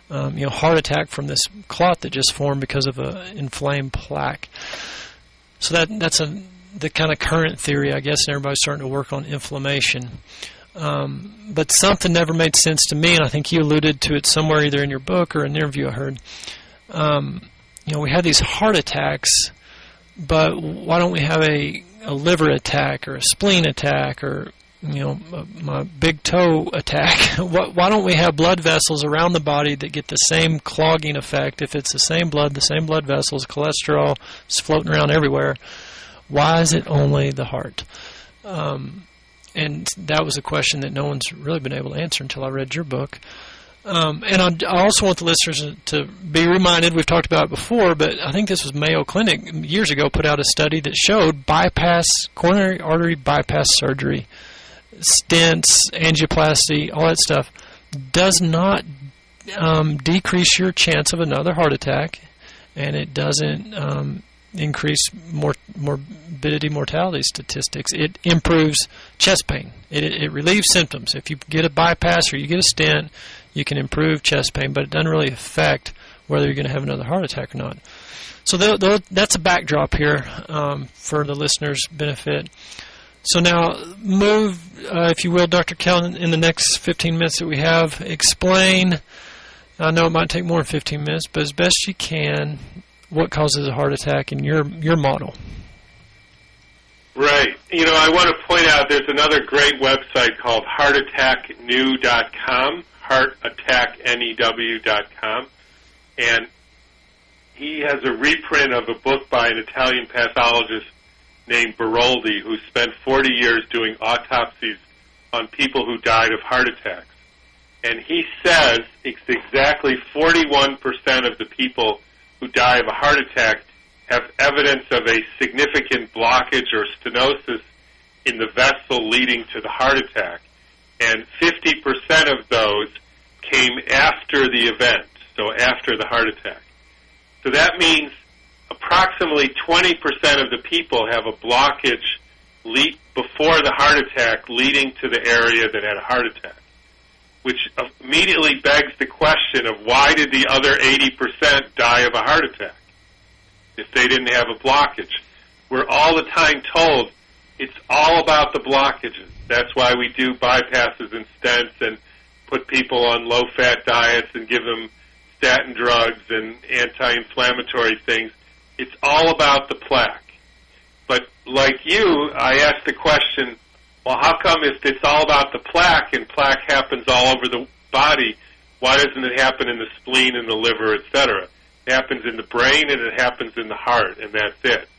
Speaker 2: um, you know, heart attack from this clot that just formed because of an inflamed plaque. So that that's a the kind of current theory, I guess, and everybody's starting to work on inflammation. Um, but something never made sense to me, and I think you alluded to it somewhere either in your book or an interview I heard. Um, you know, we have these heart attacks, but why don't we have a, a liver attack or a spleen attack or, you know, my big toe attack? Why don't we have blood vessels around the body that get the same clogging effect? If it's the same blood, the same blood vessels, cholesterol is floating around everywhere, why is it only the heart? Um, and that was a question that no one's really been able to answer until I read your book. Um, and I, I also want the listeners to be reminded, we've talked about it before, but I think this was Mayo Clinic years ago put out a study that showed bypass, coronary artery bypass surgery, stents, angioplasty, all that stuff, does not um, decrease your chance of another heart attack, and it doesn't um, increase mor- morbidity mortality statistics. It improves chest pain. It, it, it relieves symptoms. If you get a bypass or you get a stent, you can improve chest pain, but it doesn't really affect whether you're going to have another heart attack or not. So th- th- that's a backdrop here um, for the listeners' benefit. So now move, uh, if you will, Doctor Kellen, in the next fifteen minutes that we have, explain, I know it might take more than fifteen minutes, but as best you can, what causes a heart attack in your your model.
Speaker 3: Right. You know, I want to point out there's another great website called heart attack new dot com, heart attack new dot com, and he has a reprint of a book by an Italian pathologist named Baroldi, who spent forty years doing autopsies on people who died of heart attacks. And he says it's exactly forty-one percent of the people who die of a heart attack have evidence of a significant blockage or stenosis in the vessel leading to the heart attack. And fifty percent of those came after the event, so after the heart attack. So that means approximately twenty percent of the people have a blockage le- before the heart attack leading to the area that had a heart attack, which immediately begs the question of why did the other eighty percent die of a heart attack if they didn't have a blockage? We're all the time told it's all about the blockages. That's why we do bypasses and stents and put people on low-fat diets and give them statin drugs and anti-inflammatory things. It's all about the plaque. But like you, I asked the question, well, how come if it's all about the plaque and plaque happens all over the body, why doesn't it happen in the spleen and the liver, et cetera? It happens in the brain and it happens in the heart, and that's it.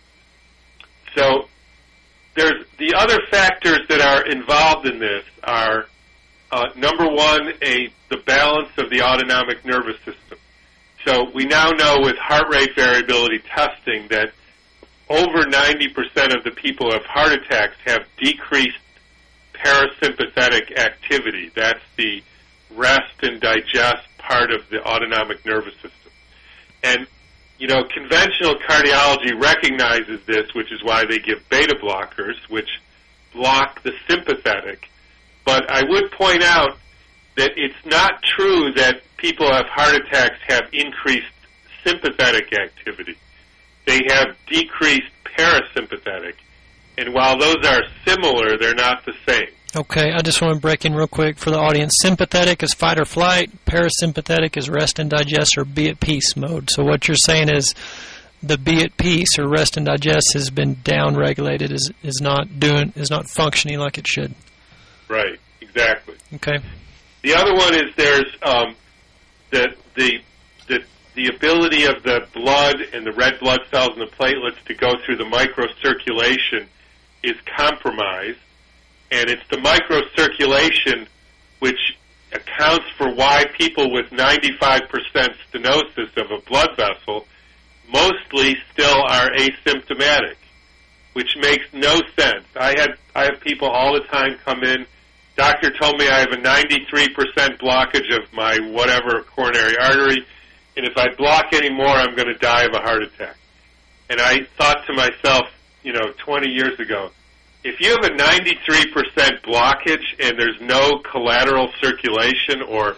Speaker 3: So there's the other factors that are involved in this are, uh, number one, a the balance of the autonomic nervous system. So we now know with heart rate variability testing that over ninety percent of the people who have heart attacks have decreased parasympathetic activity. That's the rest and digest part of the autonomic nervous system. And, you know, conventional cardiology recognizes this, which is why they give beta blockers, which block the sympathetic. But I would point out that it's not true that people who have heart attacks have increased sympathetic activity. They have decreased parasympathetic. And while those are similar, they're not the same.
Speaker 2: Okay, I just want to break in real quick for the audience. Sympathetic is fight or flight. Parasympathetic is rest and digest or be at peace mode. So what you're saying is the be at peace or rest and digest has been down-regulated, is is not doing, is not functioning like it should.
Speaker 3: Right, exactly.
Speaker 2: Okay.
Speaker 3: The other one is there's um, the, the the the ability of the blood and the red blood cells and the platelets to go through the microcirculation is compromised, and it's the microcirculation which accounts for why people with ninety-five percent stenosis of a blood vessel mostly still are asymptomatic, which makes no sense. I had I have people all the time come in, doctor told me I have a ninety-three percent blockage of my whatever coronary artery, and if I block any more, I'm going to die of a heart attack. And I thought to myself, you know, twenty years ago, if you have a ninety-three percent blockage and there's no collateral circulation or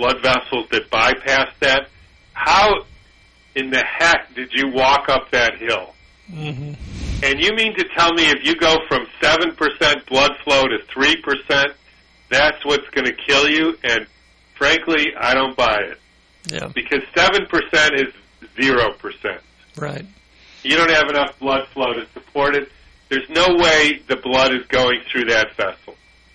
Speaker 3: blood vessels that bypass that. How in the heck did you walk up that hill?
Speaker 2: Mm-hmm.
Speaker 3: And you mean to tell me if you go from seven percent blood flow to three percent, that's what's going to kill you? And frankly, I don't buy it.
Speaker 2: Yeah.
Speaker 3: Because seven percent is zero percent.
Speaker 2: Right.
Speaker 3: You don't have enough blood flow to support it. There's no way the blood is going through that vessel.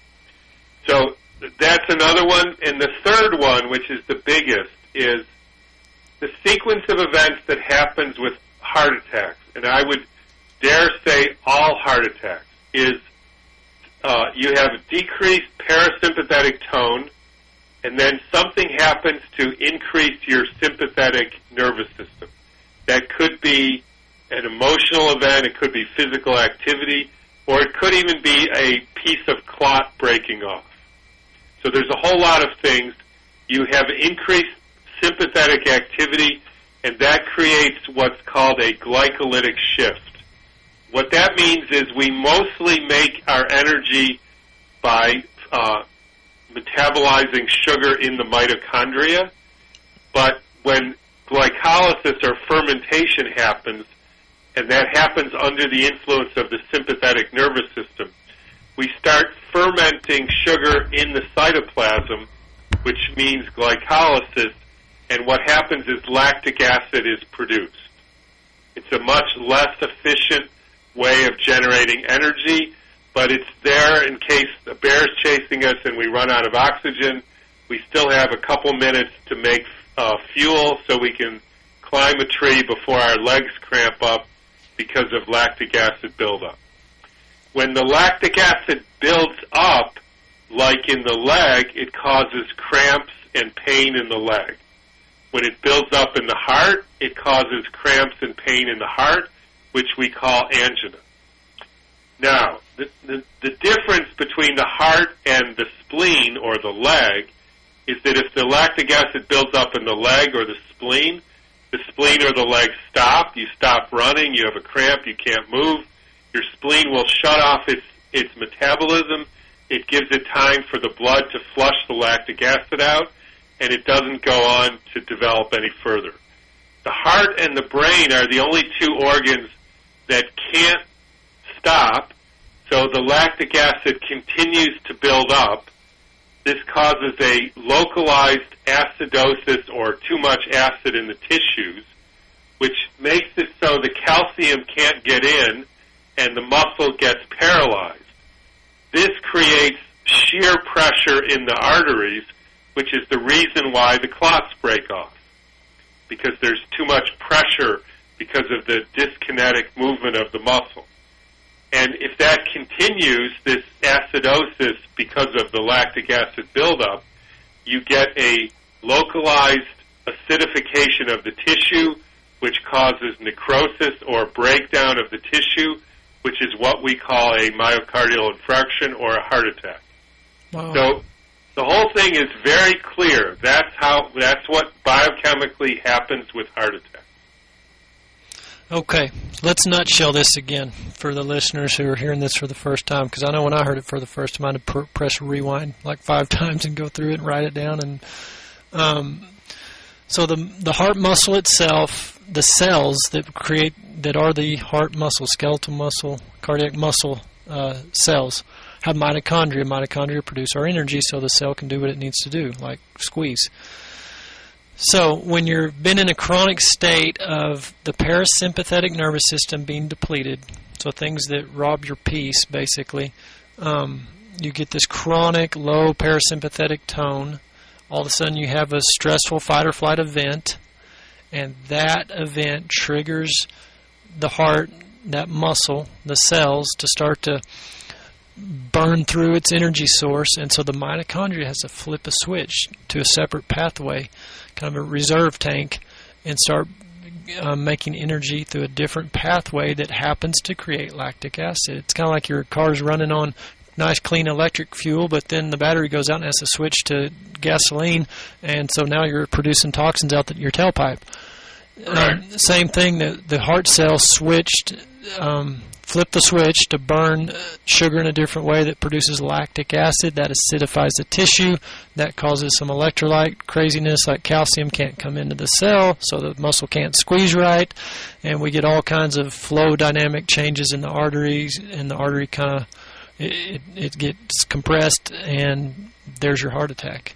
Speaker 3: So that's another one. And the third one, which is the biggest, is the sequence of events that happens with heart attacks. And I would dare say all heart attacks is uh, you have a decreased parasympathetic tone, and then something happens to increase your sympathetic nervous system. That could be an emotional event, it could be physical activity, or it could even be a piece of clot breaking off. So there's a whole lot of things. You have increased sympathetic activity, and that creates what's called a glycolytic shift. What that means is we mostly make our energy by uh, metabolizing sugar in the mitochondria, but when glycolysis or fermentation happens, and that happens under the influence of the sympathetic nervous system, we start fermenting sugar in the cytoplasm, which means glycolysis, and what happens is lactic acid is produced. It's a much less efficient way of generating energy, but it's there in case a bear's chasing us and we run out of oxygen. We still have a couple minutes to make uh, fuel so we can climb a tree before our legs cramp up because of lactic acid buildup. When the lactic acid builds up, like in the leg, it causes cramps and pain in the leg. When it builds up in the heart, it causes cramps and pain in the heart, which we call angina. Now, the, the, the difference between the heart and the spleen or the leg is that if the lactic acid builds up in the leg or the spleen, the spleen or the leg stop, you stop running, you have a cramp, you can't move, your spleen will shut off its, its metabolism, it gives it time for the blood to flush the lactic acid out, and it doesn't go on to develop any further. The heart and the brain are the only two organs that can't stop, so the lactic acid continues to build up. This causes a localized acidosis or too much acid in the tissues, which makes it so the calcium can't get in and the muscle gets paralyzed. This creates shear pressure in the arteries, which is the reason why the clots break off, because there's too much pressure because of the dyskinetic movement of the muscle. And if that continues, this acidosis, because of the lactic acid buildup, you get a localized acidification of the tissue, which causes necrosis or breakdown of the tissue, which is what we call a myocardial infarction or a heart attack.
Speaker 2: Wow.
Speaker 3: So the whole thing is very clear. That's how. That's what biochemically happens with heart attacks.
Speaker 2: Okay, let's nutshell this again for the listeners who are hearing this for the first time, because I know when I heard it for the first time, I had to pr- press rewind like five times and go through it and write it down. And um, so the the heart muscle itself, the cells that create that are the heart muscle, skeletal muscle, cardiac muscle uh, cells, have mitochondria. Mitochondria produce our energy so the cell can do what it needs to do, like squeeze. So when you've been in a chronic state of the parasympathetic nervous system being depleted, so things that rob your peace, basically, um, you get this chronic low parasympathetic tone. All of a sudden you have a stressful fight or flight event, and that event triggers the heart, that muscle, the cells, to start to burn through its energy source, and so the mitochondria has to flip a switch to a separate pathway, kind of a reserve tank, and start uh, making energy through a different pathway that happens to create lactic acid. It's kind of like your car's running on nice clean electric fuel, but then the battery goes out and has to switch to gasoline, and so now you're producing toxins out the, your tailpipe.
Speaker 3: Right.
Speaker 2: Um, same thing, the, the heart cell switched um, flip the switch to burn sugar in a different way that produces lactic acid. That acidifies the tissue. That causes some electrolyte craziness, like calcium can't come into the cell, so the muscle can't squeeze right, and we get all kinds of flow dynamic changes in the arteries, and the artery kind of it, it gets compressed, and there's your heart attack.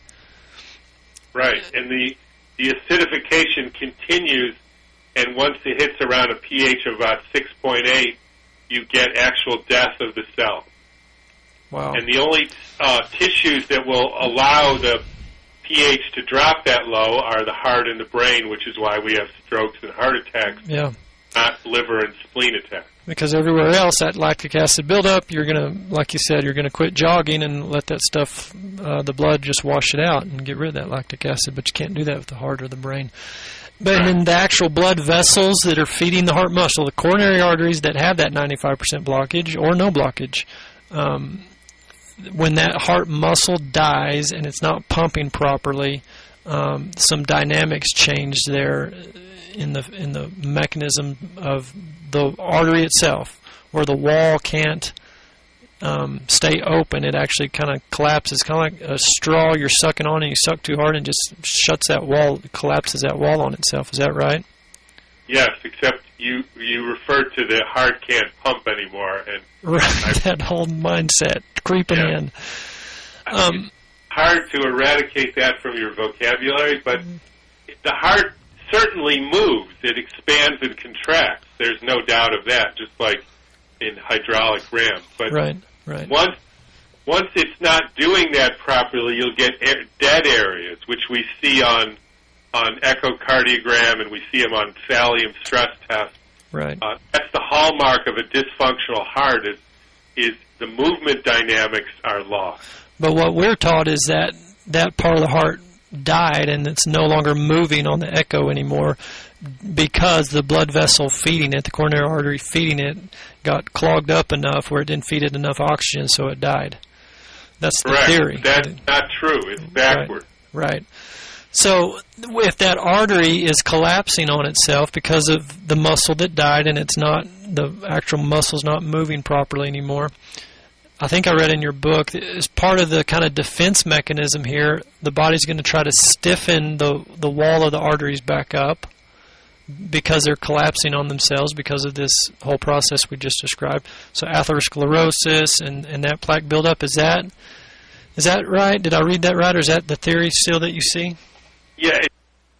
Speaker 3: Right, and the the acidification continues, and once it hits around a pH of about six point eight, you get actual death of the cell.
Speaker 2: Wow.
Speaker 3: And the only uh, tissues that will allow the pH to drop that low are the heart and the brain, which is why we have strokes and heart attacks,
Speaker 2: yeah.
Speaker 3: not liver and spleen attacks.
Speaker 2: Because everywhere else, that lactic acid buildup, you're going to, like you said, you're going to quit jogging and let that stuff, uh, the blood just wash it out and get rid of that lactic acid, but you can't do that with the heart or the brain. But right. In the actual blood vessels that are feeding the heart muscle, the coronary arteries that have that ninety-five percent blockage or no blockage, um, when that heart muscle dies and it's not pumping properly, um, some dynamics change there in the in the mechanism of the artery itself, where the wall can't um, stay open. It actually kind of collapses, kind of like a straw you're sucking on, and you suck too hard and just shuts that wall, collapses that wall on itself. Is that right?
Speaker 3: Yes, except you you referred to the heart can't pump anymore, and
Speaker 2: right, I, that whole mindset creeping
Speaker 3: yeah.
Speaker 2: in.
Speaker 3: Um, it's hard to eradicate that from your vocabulary, but the heart certainly moves. It expands and contracts. There's no doubt of that, just like in hydraulic rams. But
Speaker 2: right, right.
Speaker 3: once once it's not doing that properly, you'll get air, dead areas, which we see on on echocardiogram, and we see them on thallium stress tests.
Speaker 2: Right.
Speaker 3: Uh, that's the hallmark of a dysfunctional heart, is is the movement dynamics are lost.
Speaker 2: But what we're taught is that that part of the heart died and it's no longer moving on the echo anymore because the blood vessel feeding it, the coronary artery feeding it, got clogged up enough where it didn't feed it enough oxygen, so it died. That's the
Speaker 3: Correct.
Speaker 2: theory.
Speaker 3: That's not true. It's backward.
Speaker 2: Right. right. So if that artery is collapsing on itself because of the muscle that died and it's not, the actual muscle's not moving properly anymore, I think I read in your book, as part of the kind of defense mechanism here, the body's going to try to stiffen the the wall of the arteries back up because they're collapsing on themselves because of this whole process we just described. So atherosclerosis and, and that plaque buildup, is that is that right? Did I read that right, or is that the theory still that you see?
Speaker 3: Yeah. It-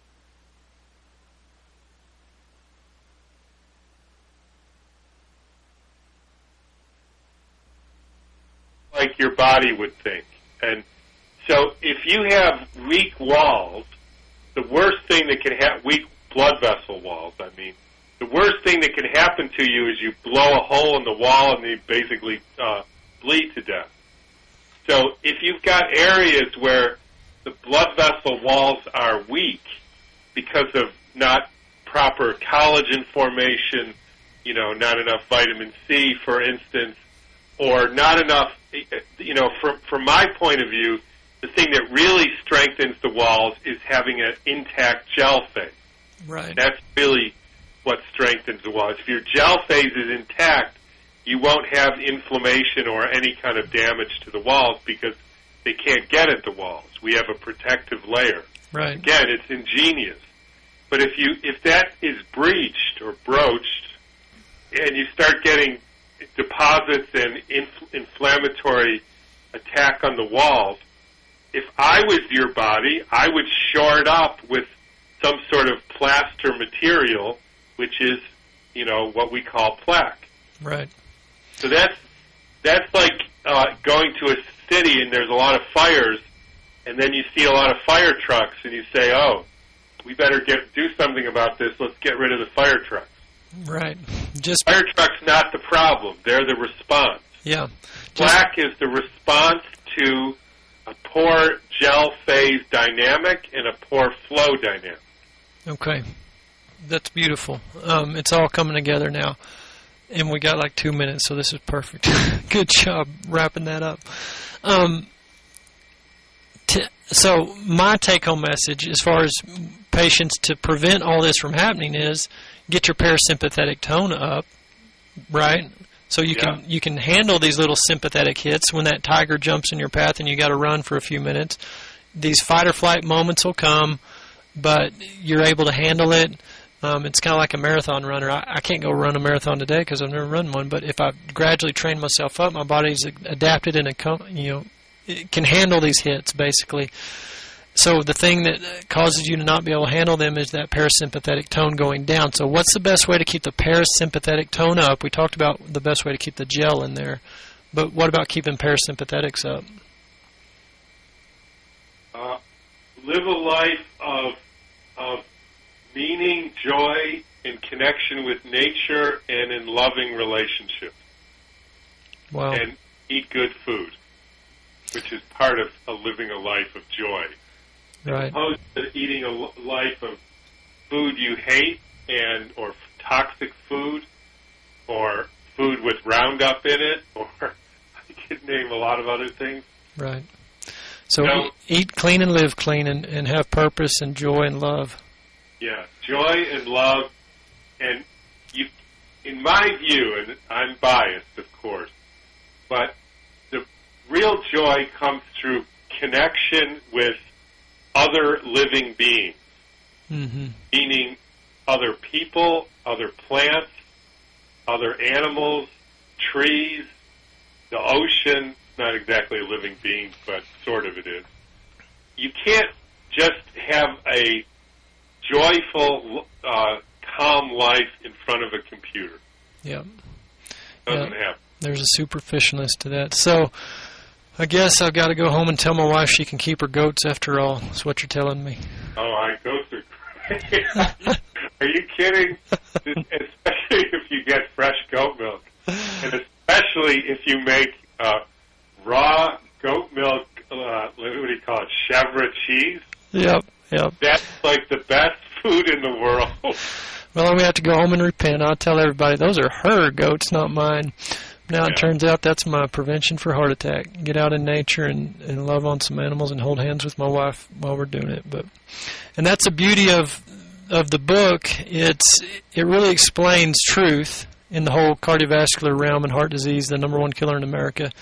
Speaker 3: like your body would think. And so if you have weak walls, the worst thing that can happen, weak blood vessel walls, I mean, the worst thing that can happen to you is you blow a hole in the wall and you basically uh, bleed to death. So if you've got areas where the blood vessel walls are weak because of not proper collagen formation, you know, not enough vitamin C, for instance, or not enough, you know, from, from my point of view, the thing that really strengthens the walls is having an intact gel phase.
Speaker 2: Right.
Speaker 3: That's really what strengthens the walls. If your gel phase is intact, you won't have inflammation or any kind of damage to the walls because they can't get at the walls. We have a protective layer.
Speaker 2: Right.
Speaker 3: Again, it's ingenious. But if you if that is breached or broached, and you start getting deposits and inf- inflammatory attack on the walls, if I was your body, I would shore it up with some sort of plaster material, which is, you know, what we call plaque.
Speaker 2: Right.
Speaker 3: So that's that's like uh, going to a city and there's a lot of fires, and then you see a lot of fire trucks, and you say, "Oh, we better get do something about this. Let's get rid of the fire trucks."
Speaker 2: Right. Just
Speaker 3: fire trucks not the problem; they're the response.
Speaker 2: Yeah.
Speaker 3: Plaque is the response to a poor gel phase dynamic and a poor flow dynamic.
Speaker 2: Okay. That's beautiful. Um, it's all coming together now. And we got like two minutes, so this is perfect. Good job wrapping that up. Um, t- so my take-home message as far as patients to prevent all this from happening is get your parasympathetic tone up, right? So you
Speaker 3: Yeah.
Speaker 2: can you can handle these little sympathetic hits when that tiger jumps in your path and you got to run for a few minutes. These fight or flight moments will come, but you're able to handle it. Um, it's kind of like a marathon runner. I, I can't go run a marathon today because I've never run one. But if I gradually train myself up, my body's adapted and you know it can handle these hits basically. So the thing that causes you to not be able to handle them is that parasympathetic tone going down. So what's the best way to keep the parasympathetic tone up? We talked about the best way to keep the gel in there, but what about keeping parasympathetics up?
Speaker 3: Uh, live a life of of meaning, joy, in connection with nature, and in loving relationships.
Speaker 2: Wow.
Speaker 3: And eat good food, which is part of a living a life of joy.
Speaker 2: Right.
Speaker 3: As opposed to eating a l- life of food you hate and or toxic food or food with Roundup in it, or I could name a lot of other things.
Speaker 2: Right. So
Speaker 3: No.
Speaker 2: e- eat clean and live clean and, and have purpose and joy and love.
Speaker 3: Yeah, joy and love, and you, in my view, and I'm biased, of course, but the real joy comes through connection with other living beings,
Speaker 2: Mm-hmm.
Speaker 3: meaning other people, other plants, other animals, trees, the ocean. Not exactly a living being, but sort of it is. You can't just have a joyful, uh, calm life in front of a computer.
Speaker 2: Yep.
Speaker 3: Doesn't
Speaker 2: Yeah.
Speaker 3: happen.
Speaker 2: There's a superficialness to that. So I guess I've got to go home and tell my wife she can keep her goats after all. That's what you're telling me.
Speaker 3: Oh, I goats are great. Are you kidding? Especially if you get fresh goat milk. And especially if you make uh, raw goat milk, uh, what do you call it, chèvre cheese.
Speaker 2: Yep, yep.
Speaker 3: That's like the best food in the world.
Speaker 2: Well, we have to go home and repent. I'll tell everybody those are her goats, not mine. Now it
Speaker 3: Yeah.
Speaker 2: turns out that's my prevention for heart attack. Get out in nature and, and love on some animals and hold hands with my wife while we're doing it. But and that's the beauty of of the book. It's it really explains truth in the whole cardiovascular realm and heart disease, the number one killer in America.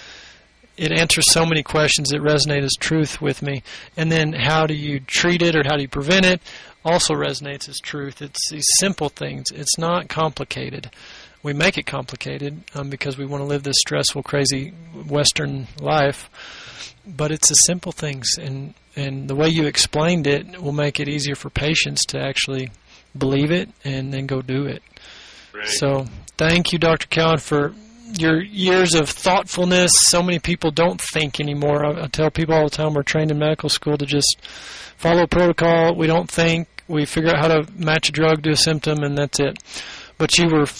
Speaker 2: It answers so many questions that resonate as truth with me. And then how do you treat it or how do you prevent it also resonates as truth. It's these simple things. It's not complicated. We make it complicated um, because we want to live this stressful, crazy Western life. But it's the simple things. And, and the way you explained it will make it easier for patients to actually believe it and then go do it.
Speaker 3: Right.
Speaker 2: So thank you, Doctor Cowan, for your years of thoughtfulness. So many people don't think anymore. I, I tell people all the time we're trained in medical school to just follow protocol. We don't think. We figure out how to match a drug to a symptom, and that's it. But you were,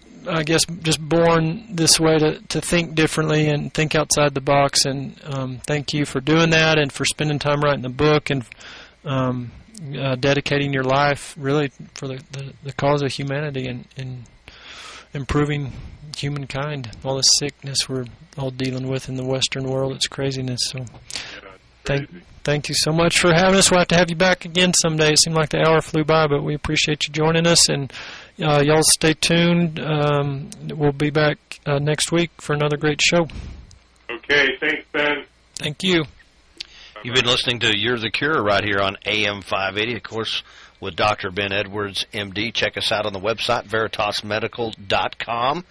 Speaker 2: I guess, just born this way to, to think differently and think outside the box. And um, thank you for doing that and for spending time writing the book and um, uh, dedicating your life really for the, the, the cause of humanity and, and improving humankind. All this sickness we're all dealing with in the Western world, it's craziness. So
Speaker 3: Yeah, it's
Speaker 2: thank,
Speaker 3: crazy.
Speaker 2: thank you so much for having us. We'll have to have you back again someday. It seemed like the hour flew by, but we appreciate you joining us. And uh, y'all stay tuned. Um, we'll be back uh, next week for another great show.
Speaker 3: Okay, thanks, Ben.
Speaker 2: Thank you.
Speaker 1: You've been listening to You're the Cure right here on A M five eighty, of course, with Doctor Ben Edwards, M D. Check us out on the website, veritas medical dot com,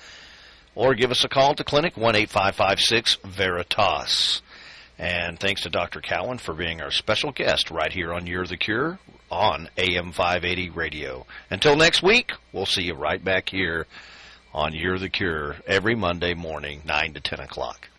Speaker 1: or give us a call at the clinic, one eight five five six veritas. And thanks to Doctor Cowan for being our special guest right here on You're the Cure on A M five eighty Radio. Until next week, we'll see you right back here on You're the Cure every Monday morning, nine to ten o'clock.